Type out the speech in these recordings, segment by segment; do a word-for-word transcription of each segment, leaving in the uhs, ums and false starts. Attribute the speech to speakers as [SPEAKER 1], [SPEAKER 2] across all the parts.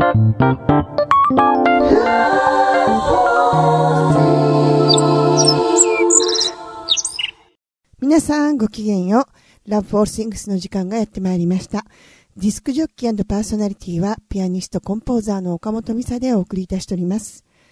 [SPEAKER 1] 皆さんごきげんよう。Love for Things の時間がやってまいりました。ディスクジョッキー&パーソナリティはピアニストコンポーザーの岡本美沙でお送りいたしております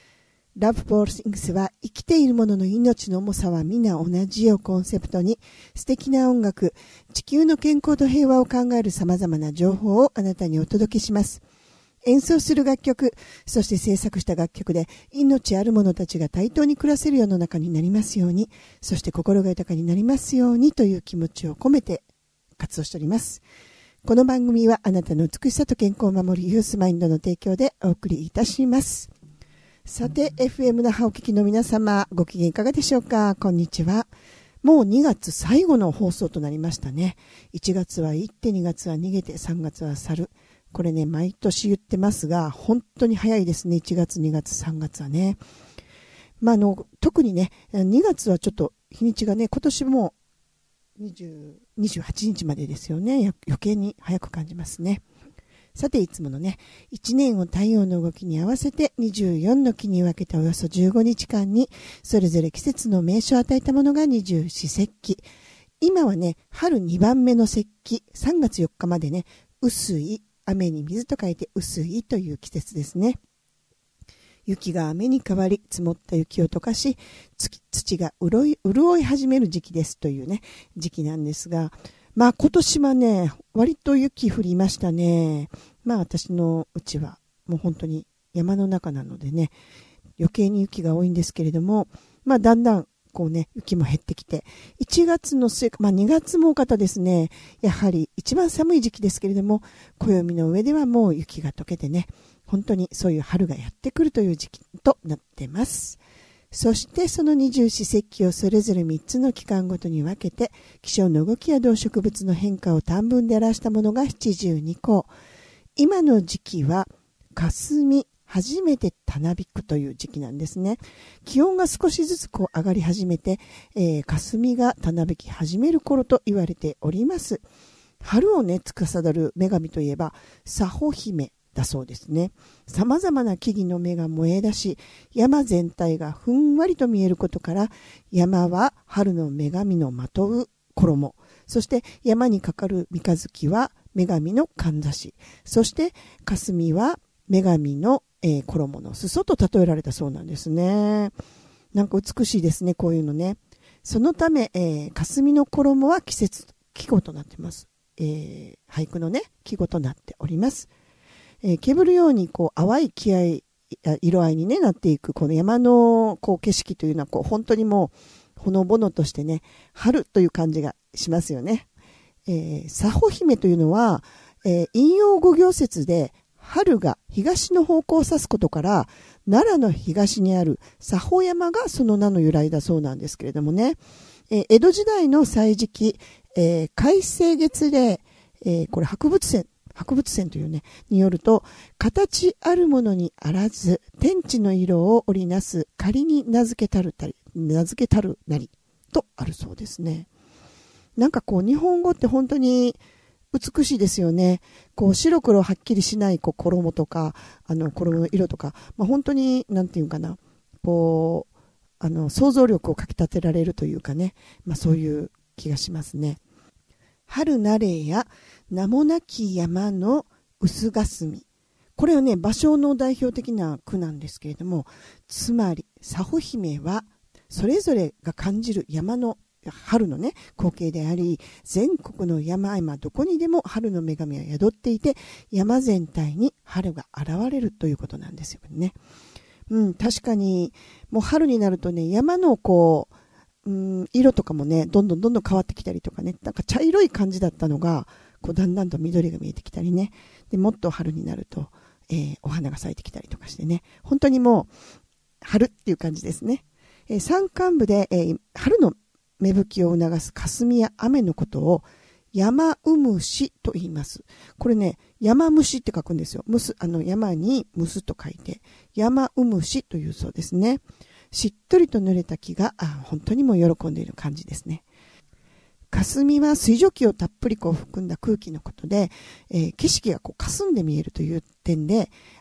[SPEAKER 1] 。Love for Things は生きているものの命の重さは皆同じをコンセプトに素敵な音楽、地球の健康と平和を考える様々な情報をあなたにお届けします。演奏する楽曲、そして制作した楽曲で命ある者たちが対等に暮らせる世の中になりますように、そして心が豊かになりますようにという気持ちを込めて活動しております。この番組はあなたの美しさと健康を守るユースマインドの提供でお送りいたします。さて エフエム 那覇お聞きの皆様、ご機嫌いかがでしょうか。こんにちは。もうにがつ最後の放送となりましたね。いちがつは行ってにがつは逃げてさんがつは去る。これね、毎年言ってますが本当に早いですね。いちがつにがつさんがつはね、まあ、あの特にねにがつはちょっと日にちがね、今年もにじゅう、にじゅうはちにちまでですよね。余計に早く感じますね。さていつものね、いちねんを太陽の動きに合わせてにじゅうよんの期に分けておよそじゅうごにちかんにそれぞれ季節の名称を与えたものが二十四節気。今はね、春にばんめの節気、さんがつよっかまでね、薄い、雨に水と書いて薄いという季節ですね。雪が雨に変わり、積もった雪を溶かし、土が潤い、潤い始める時期ですというね、時期なんですが、まあ今年はね、割と雪降りましたね。まあ私のうちはもう本当に山の中なのでね、余計に雪が多いんですけれども、まあだんだんこうね、雪も減ってきて、いちがつの末、まあにがつも多かったですね。やはり一番寒い時期ですけれども、暦の上ではもう雪が溶けてね、本当にそういう春がやってくるという時期となってます。そしてその二十四節気をそれぞれみっつの期間ごとに分けて、気象の動きや動植物の変化を短文で表したものがななじゅうにこ。今の時期は霞、初めてたなびくという時期なんですね。気温が少しずつこう上がり始めて、えー、霞がたなびき始める頃と言われております。春をね、司る女神といえば佐穂姫だそうですね。様々な木々の芽が燃え出し、山全体がふんわりと見えることから、山は春の女神のまとう衣、そして山にかかる三日月は女神のかんざし、そして霞は女神のえー、衣の裾と例えられたそうなんですね。なんか美しいですね、こういうのね。そのため、えー、霞の衣は季節季語となっています。えー、俳句のね、季語となっております。えー、煙るようにこう淡い気合色合いに、ね、なっていくこの山のこう景色というのはこう本当にもうほのぼのとしてね、春という感じがしますよね。えー、佐穂姫というのは、えー、引用五行説で春が東の方向を指すことから、奈良の東にある佐穂山がその名の由来だそうなんですけれどもね、えー、江戸時代の歳時記、えー、海星月例、えー、これ博物船博物船というねによると、形あるものにあらず天地の色を織りなす仮に名付けたるたり名付けたるなりとあるそうですね。なんかこう日本語って本当に美しいですよね。こう白黒はっきりしないこう衣とか、あの衣の色とか、まあ、本当になんていうかな、こうあの想像力をかき立てられるというかね、まあ、そういう気がしますね。春なれや名もなき山の薄霞、これはね芭蕉の代表的な句なんですけれども、つまり佐穂姫はそれぞれが感じる山の春のね光景であり、全国の山々どこにでも春の女神は宿っていて、山全体に春が現れるということなんですよね。うん、確かにもう春になるとね、山のこう、うん、色とかもねどんどんどんどん変わってきたりとかね、なんか茶色い感じだったのがこうだんだんと緑が見えてきたりね、でもっと春になると、えー、お花が咲いてきたりとかしてね、本当にもう春っていう感じですね。えー、山間部で、えー、春の芽吹きを促す霞や雨のことを山うむしと言います。これね、山虫って書くんですよ。むす、あの山にむすと書いて山うむしというそうですね。しっとりと濡れた木があ本当にもう喜んでいる感じですね。霞は水蒸気をたっぷりこう含んだ空気のことで、えー、景色がこう霞んで見えるという点で、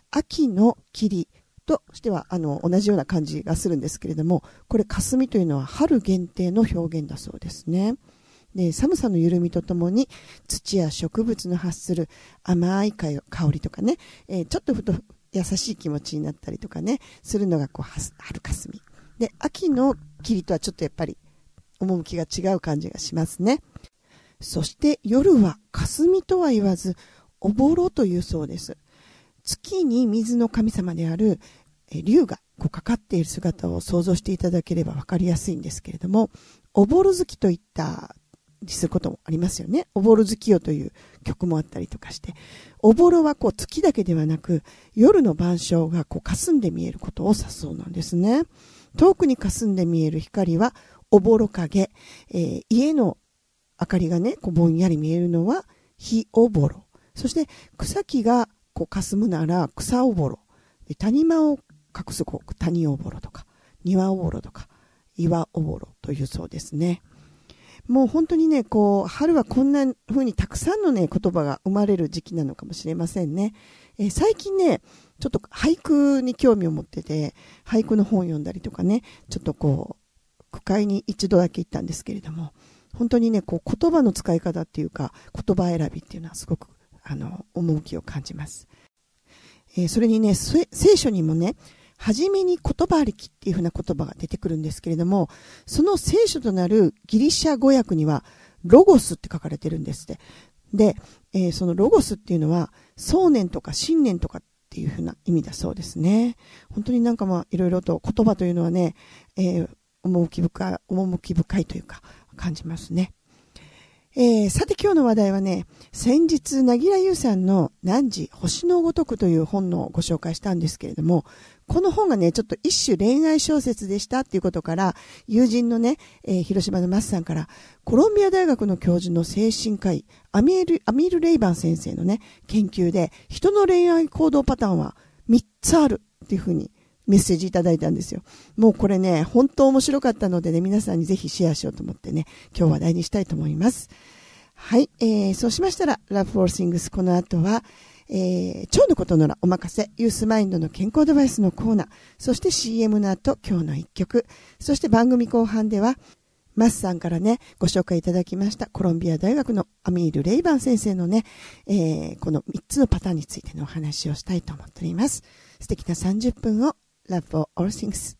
[SPEAKER 1] 秋の霧としてはあの同じような感じがするんですけれども、これ霞というのは春限定の表現だそうですね。で、寒さの緩みとともに土や植物の発する甘い香りとかね、えー、ちょっとふと優しい気持ちになったりとかねするのがこう春霞で、秋の霧とはちょっとやっぱり趣が違う感じがしますね。そして夜は霞とは言わずおぼろというそうです。月に水の神様である龍がこうかかっている姿を想像していただければ分かりやすいんですけれども、おぼろ月といったりすることもありますよね。おぼろ月夜という曲もあったりとかして、おぼろはこう月だけではなく夜の晩鐘がこう霞んで見えることを指すそうなんですね。遠くに霞んで見える光はおぼろ影、えー、家の明かりがねこうぼんやり見えるのは火おぼろ、そして草木がこう霞むなら草おぼろで、谷間を隠すこう谷おぼろとか庭おぼろとか岩おぼろというそうですね。もう本当にねこう春はこんな風にたくさんのね言葉が生まれる時期なのかもしれませんね。えー、最近ねちょっと俳句に興味を持ってて、俳句の本を読んだりとかね、ちょっとこう句会に一度だけ行ったんですけれども、本当にねこう言葉の使い方っていうか言葉選びっていうのはすごくあの趣を感じます。えー、それにね聖書にもねはじめに言葉ありきっていう風な言葉が出てくるんですけれども、その聖書となるギリシャ語訳にはロゴスって書かれてるんですって。で、えー、そのロゴスっていうのは想念とか信念とかっていう風な意味だそうですね。本当になんかまあいろいろと言葉というのはね、えー、趣深い、趣深いというか感じますね。えー、さて今日の話題はね、先日なぎらゆうさんの汝星のごとくという本のご紹介したんですけれども、この本がねちょっと一種恋愛小説でしたっていうことから、友人のね、えー、広島のマスさんからコロンビア大学の教授の精神科医アミール、アミール・レイバン先生のね研究で、人の恋愛行動パターンはみっつあるっていうふうにメッセージいただいたんですよ。もうこれね本当面白かったのでね、皆さんにぜひシェアしようと思ってね今日話題にしたいと思います。はい、えー、そうしましたら Love for Things、 この後は、えー、腸のことならお任せユースマインドの健康アドバイスのコーナー、そして シーエム の後今日の一曲、そして番組後半ではマスさんからねご紹介いただきましたコロンビア大学のアミール・レイバン先生のね、えー、このみっつのパターンについてのお話をしたいと思っております。素敵なさんじゅっぷんを Love for All Things。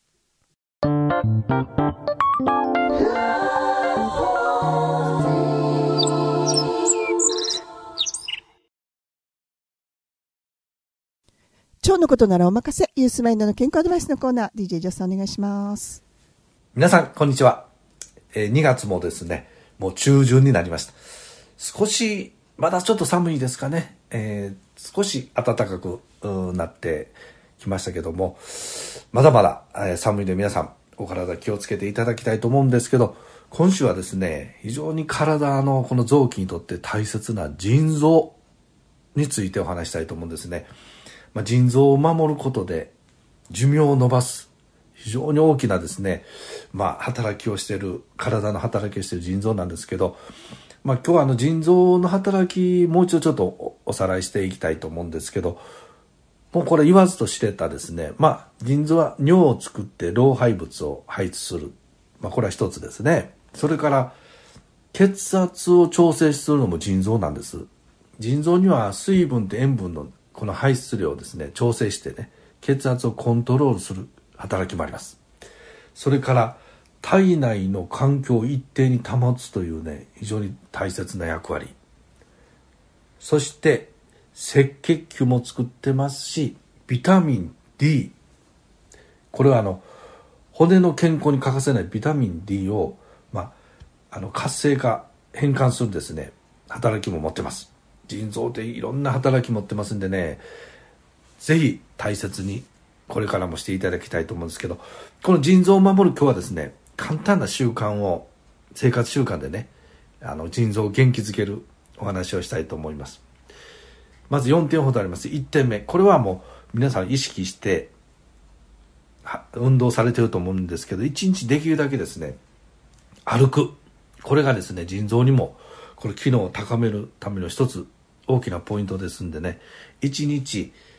[SPEAKER 1] 腸のことならお任せユースマインドの健康アドバイスのコーナー、 ディージェー ジョスさんお願いします。
[SPEAKER 2] 皆さんこんにちは。えー、にがつもですねもう中旬になりました。少しまだちょっと寒いですかね、えー、少し暖かくなってきましたけども、まだまだ、えー、寒いので皆さんお体気をつけていただきたいと思うんですけど、今週はですね非常に体のこの臓器にとって大切な腎臓についてお話したいと思うんですね。まあ、腎臓を守ることで寿命を伸ばす非常に大きなですね、まあ、働きをしている体の働きをしている腎臓なんですけど、まあ、今日はあの腎臓の働きもう一度ちょっとおさらいしていきたいと思うんですけど、もうこれ言わずと知れたですね、まあ、腎臓は尿を作って老廃物を排出する、まあ、これは一つですね。それから血圧を調整するのも腎臓なんです。腎臓には水分と塩分のこの排出量をですね調整してね血圧をコントロールする働きもあります。それから体内の環境を一定に保つというね非常に大切な役割、そして赤血球も作ってますし、ビタミン D、 これはあの骨の健康に欠かせないビタミン D を、まあ、あの活性化変換するですね働きも持ってます。腎臓っていろんな働き持ってますんでね、ぜひ大切にこれからもしていただきたいと思うんですけど、この腎臓を守る今日はですね簡単な習慣を生活習慣でねあの腎臓を元気づけるお話をしたいと思います。まずよんてんほどあります。いってんめ、これはもう皆さん意識して運動されてると思うんですけど、いちにちできるだけですね歩く、これがですね腎臓にもこれ機能を高めるための一つ大きなポイントですんでね、いちにち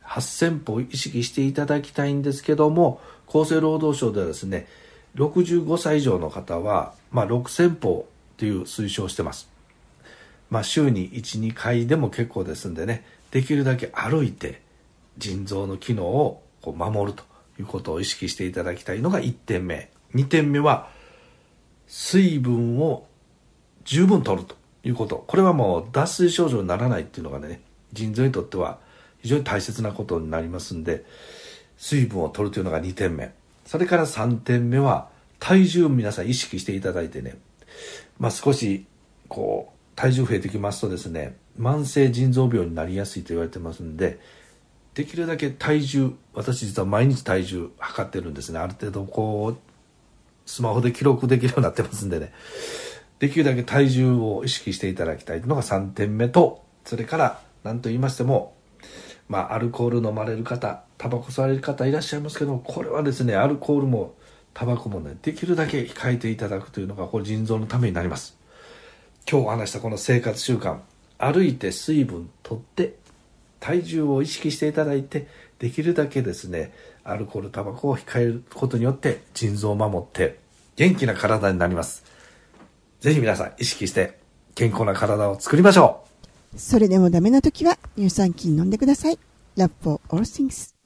[SPEAKER 2] はっせんぽを意識していただきたいんですけども、厚生労働省ではですね、ろくじゅうごさい以上の方は、まあ、ろくせんぽという推奨をしてます。まあ、週にいち、にかいでも結構ですんでね、できるだけ歩いて腎臓の機能をこう守るということを意識していただきたいのがいってんめ。にてんめは水分を十分取るということ。これはもう脱水症状にならないっていうのがね、腎臓にとっては非常に大切なことになりますんで、水分を取るというのがにてんめ。それからさんてんめは体重を皆さん意識していただいてね、まあ、少しこう体重増えてきますとですね、慢性腎臓病になりやすいと言われてますんで、できるだけ体重、私実は毎日体重測ってるんですね。ある程度こうスマホで記録できるようになってますんでね、できるだけ体重を意識していただきたいのがさんてんめと、それから何と言いましても、まあ、アルコール飲まれる方、タバコ吸われる方いらっしゃいますけど、これはですね、アルコールもタバコもね、できるだけ控えていただくというのがこれ腎臓のためになります。今日お話したこの生活習慣、歩いて水分取って体重を意識していただいて、できるだけですね、アルコールタバコを控えることによって腎臓を守って元気な体になります。ぜひ皆さん意識して健康な体を作りましょ
[SPEAKER 1] う。それでもダメな時は乳酸菌飲んでください。 Love for all things。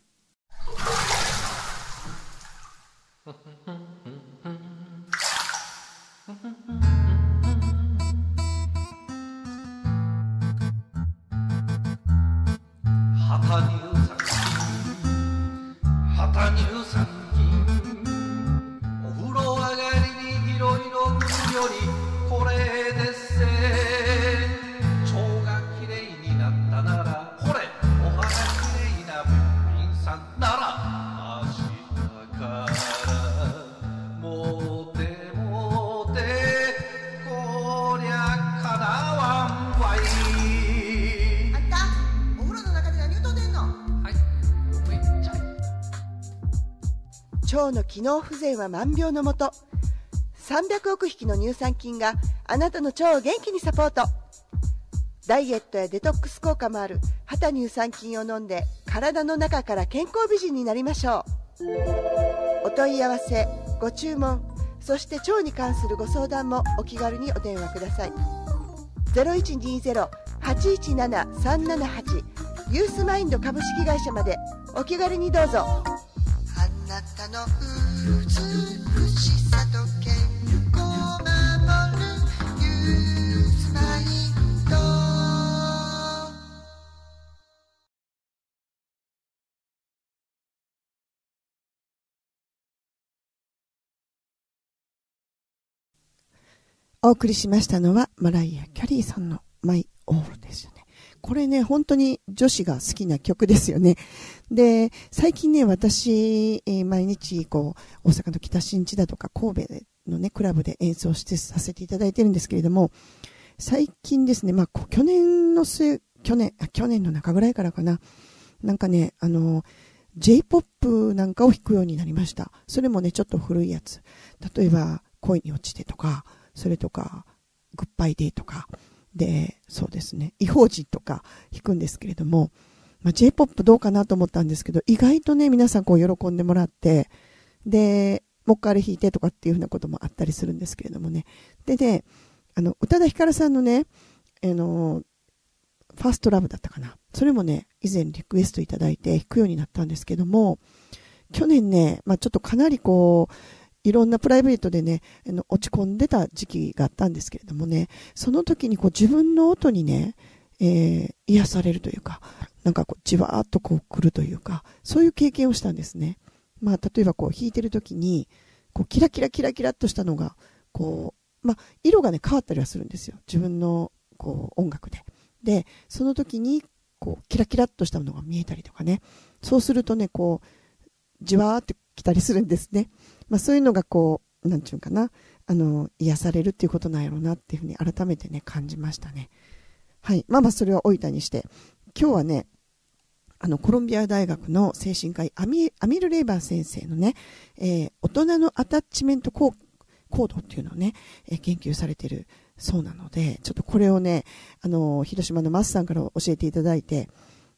[SPEAKER 2] 旗乳酸菌、旗乳酸菌、お風呂上がりにいろいろ塗るよりこれでっせ。腸がきれいになったならこれ、お肌きれいな病院さんなら明日からもてもて、こりゃかなわんわい。
[SPEAKER 1] 腸の機能不全は万病のもと。さんびゃくおくひきの乳酸菌があなたの腸を元気にサポート。ダイエットやデトックス効果もある旗乳酸菌を飲んで、体の中から健康美人になりましょう。お問い合わせ、ご注文、そして腸に関するご相談もお気軽にお電話ください。 ゼロいちにゼロ はちいちなな さんななはち ユースマインド株式会社までお気軽にどうぞ。あなたの美しさと健康を守るユースマインド。お送りしましたのはマライア・キャリーさんのマイオールですよね。これね、本当に女子が好きな曲ですよね。で、最近ね、私、えー、毎日こう大阪の北新地だとか神戸のねクラブで演奏してさせていただいてるんですけれども、最近ですね、まあ去年の末去年あ去年の中ぐらいからかな、なんかね、あの J-ポップ なんかを弾くようになりました。それもね、ちょっと古いやつ、例えば恋に落ちてとか、それとかグッバイデーとかで、そうですね、異邦人とか弾くんですけれども、まあ、J-ポップ どうかなと思ったんですけど、意外とね、皆さんこう喜んでもらって、で、もう一回あれ弾いてとかっていうふうなこともあったりするんですけれどもね。でね、あの、宇多田ヒカルさんのね、あの、ファーストラブだったかな。それもね、以前リクエストいただいて弾くようになったんですけども、去年ね、まあ、ちょっとかなりこう、いろんなプライベートでね、あの落ち込んでた時期があったんですけれどもね、その時にこう自分の音にね、えー、癒されるというか、なんかこうじわーっとこう来るというか、そういう経験をしたんですね。まあ例えばこう弾いてる時に、こうキラキラキラキラっとしたのが、こう、まあ色がね変わったりはするんですよ。自分のこう音楽で。で、その時にこうキラキラっとしたものが見えたりとかね。そうするとね、こう、じわーって来たりするんですね。まあそういうのがこう、なんていうのかな、あの、癒されるっていうことなんやろうなっていうふうに改めてね、感じましたね。はい。まあまあそれは置いたにして、今日はね、あの、コロンビア大学の精神科医、アミ、アミル・レイバー先生のね、えー、大人のアタッチメントコードっていうのをね、えー、研究されてるそうなので、ちょっとこれをね、あの、広島のマスさんから教えていただいて、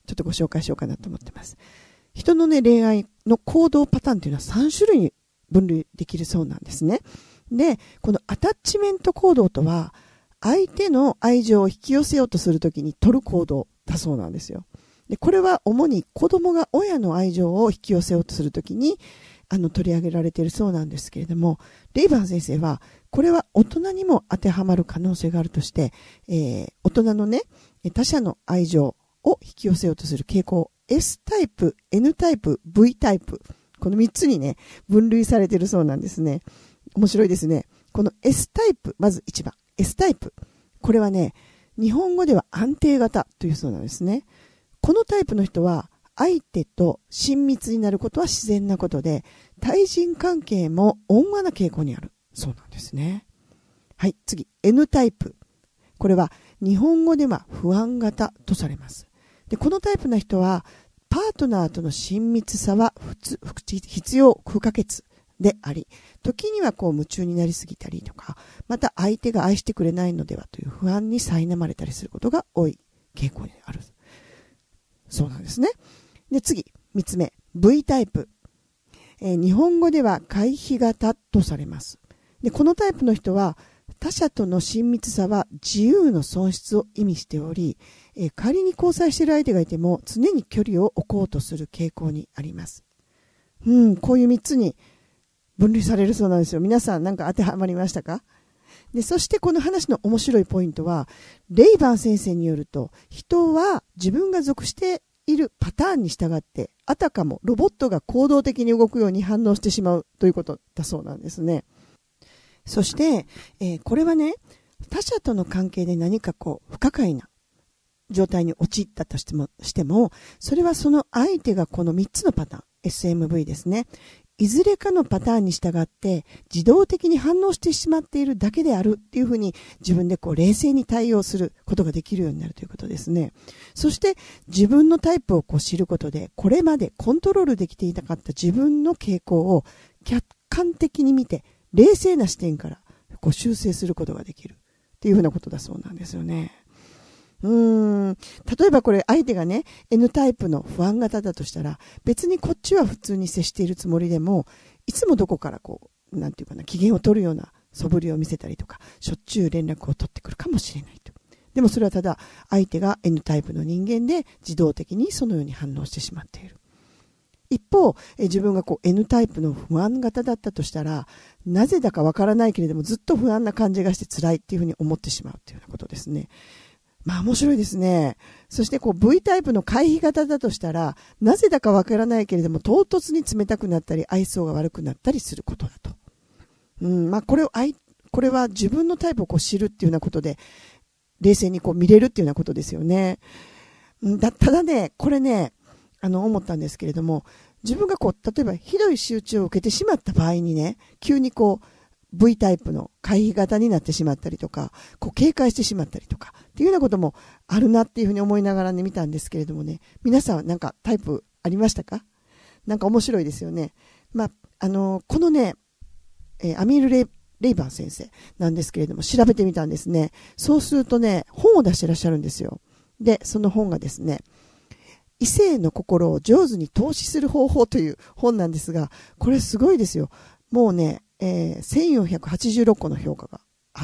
[SPEAKER 1] ちょっとご紹介しようかなと思ってます。人のね、恋愛の行動パターンというのはさん種類に分類できるそうなんですね。で、このアタッチメント行動とは、相手の愛情を引き寄せようとするときに取る行動だそうなんですよ。で、これは主に子供が親の愛情を引き寄せようとするときに、あの、取り上げられているそうなんですけれども、レイバン先生は、これは大人にも当てはまる可能性があるとして、えー、大人のね、他者の愛情を引き寄せようとする傾向、S タイプ、N タイプ、V タイプ、このみっつにね、分類されているそうなんですね。面白いですね。この S タイプ、まずいちばん、S タイプ。これはね、日本語では安定型というそうなんですね。このタイプの人は、相手と親密になることは自然なことで、対人関係も温和な傾向にある。そうなんですね。はい、次、N タイプ。これは日本語では不安型とされます。で、このタイプの人は、パートナーとの親密さは普通必要不可欠であり、時にはこう夢中になりすぎたりとか、また相手が愛してくれないのではという不安に苛まれたりすることが多い傾向にある。そうなんですね。で、次、みっつめ、V タイプ。えー、日本語では回避型とされます。で、このタイプの人は、他者との親密さは自由の損失を意味しており、えー、仮に交際している相手がいても常に距離を置こうとする傾向にあります。うん、こういうみっつに分類されるそうなんですよ。皆さんなんか当てはまりましたか？で、そしてこの話の面白いポイントは、レイバン先生によると、人は自分が属しているパターンに従って、あたかもロボットが行動的に動くように反応してしまうということだそうなんですね。そして、えー、これはね、他者との関係で何かこう不可解な状態に陥ったとしても、しても、それはその相手がこのみっつのパターン、エスエムブイ ですね。いずれかのパターンに従って自動的に反応してしまっているだけであるっていうふうに自分でこう冷静に対応することができるようになるということですね。そして自分のタイプをこう知ることで、これまでコントロールできていなかった自分の傾向を客観的に見て、冷静な視点からこう修正することができるっていうふうなことだそうなんですよね。うーん。例えばこれ相手がね、N タイプの不安型だとしたら、別にこっちは普通に接しているつもりでも、いつもどこからこう、なんていうかな、機嫌を取るような素振りを見せたりとか、しょっちゅう連絡を取ってくるかもしれないと。でもそれはただ、相手が N タイプの人間で、自動的にそのように反応してしまっている。一方、え自分がこう N タイプの不安型だったとしたら、なぜだかわからないけれども、ずっと不安な感じがして辛いっていうふうに思ってしまうというようなことですね。まあ面白いですね。そしてこう V タイプの回避型だとしたら、なぜだかわからないけれども、唐突に冷たくなったり、愛想が悪くなったりすることだと。うん、まあこれを愛、これは自分のタイプをこう知るっていうようなことで、冷静にこう見れるっていうようなことですよね。うん、だ、ただね、これね、あの思ったんですけれども、自分がこう、例えばひどい仕打ちを受けてしまった場合にね、急にこう、V タイプの回避型になってしまったりとか、こう警戒してしまったりとか、っていうようなこともあるなっていうふうに思いながらね、見たんですけれどもね、皆さんはなんかタイプありましたか？なんか面白いですよね。まあ、あのー、このね、えー、アミールレイ・レイバン先生なんですけれども、調べてみたんですね。そうするとね、本を出してらっしゃるんですよ。で、その本がですね、異性の心を上手に投資する方法という本なんですが、これすごいですよ。もうね、えー、せんよんひゃくはちじゅうろっこの評価があって、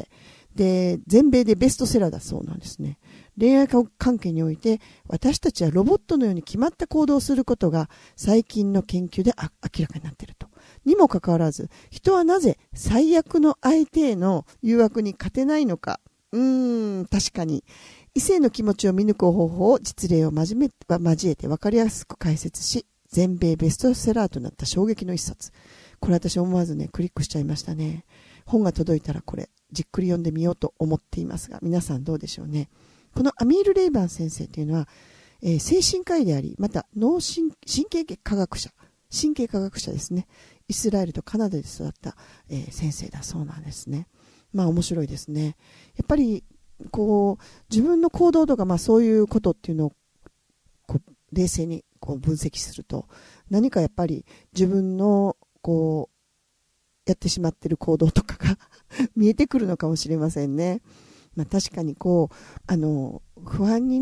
[SPEAKER 1] で、全米でベストセラーだそうなんですね。恋愛関係において、私たちはロボットのように決まった行動をすることが最近の研究で明らかになっていると。にもかかわらず、人はなぜ最悪の相手への誘惑に勝てないのか。うーん、確かに。異性の気持ちを見抜く方法を実例を交え交えて分かりやすく解説し、全米ベストセラーとなった衝撃の一冊。これ私思わずね、クリックしちゃいましたね。本が届いたらこれ、じっくり読んでみようと思っていますが、皆さんどうでしょうね。このアミール・レイバン先生というのは、えー、精神科医であり、また脳神、神経科学者、神経科学者ですね。イスラエルとカナダで育った、えー、先生だそうなんですね。まあ面白いですね。やっぱり、こう、自分の行動とか、まあそういうことっていうのを、こう、冷静にこう分析すると、何かやっぱり自分のこうやってしまっている行動とかが見えてくるのかもしれませんね。まあ、確かにこうあの不安にね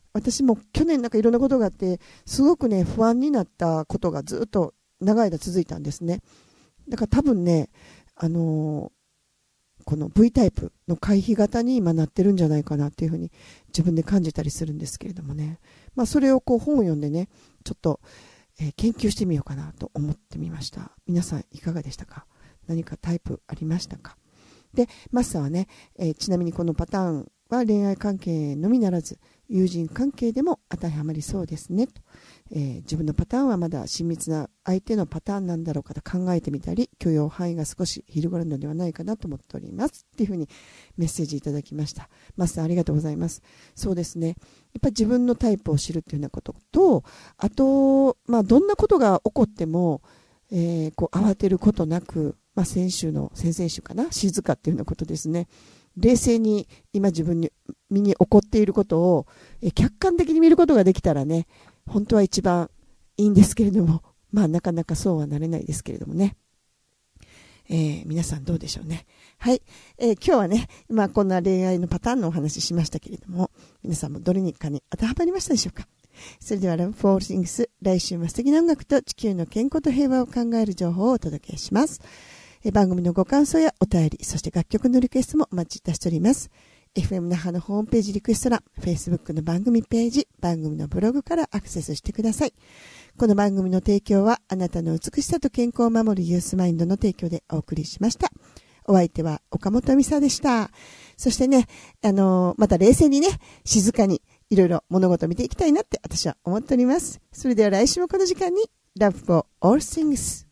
[SPEAKER 1] 私も去年なんかいろんなことがあって、すごくね、不安になったことがずっと長い間続いたんですね。だから多分ね、あのー、この V タイプの回避型に今なってるんじゃないかなっていうふうに自分で感じたりするんですけれどもね。まあそれをこう本を読んでね、ちょっと、えー、研究してみようかなと思ってみました。皆さんいかがでしたか？何かタイプありましたか？で、マスターはね、えー、ちなみにこのパターンは恋愛関係のみならず友人関係でも当てはまりそうですねと、えー、自分のパターンはまだ親密な相手のパターンなんだろうかと考えてみたり、許容範囲が少し広がるのではないかなと思っておりますっていうふうにメッセージいただきました。マスターありがとうございます。そうですね、やっぱり自分のタイプを知るっていうようなことと、あと、まあ、どんなことが起こっても、えー、こう慌てることなく、まあ、先週の先々週かな、静かっていうようなことですね。冷静に今自分に身に起こっていることをえ客観的に見ることができたらね、本当は一番いいんですけれども、まあなかなかそうはなれないですけれどもね。えー、皆さんどうでしょうね。はい、えー、今日はね、まあこんな恋愛のパターンのお話ししましたけれども、皆さんもどれにかに当てはまりましたでしょうか。それでは Love for Things、 来週も素敵な音楽と地球の健康と平和を考える情報をお届けします。え番組のご感想やお便り、そして楽曲のリクエストもお待ちいたしております。エフエム 那覇のホームページリクエスト欄、Facebook の番組ページ、番組のブログからアクセスしてください。この番組の提供はあなたの美しさと健康を守るユースマインドの提供でお送りしました。お相手は岡本美沙でした。そしてね、あのー、また冷静にね、静かにいろいろ物事を見ていきたいなって私は思っております。それでは来週もこの時間に Love for All Things。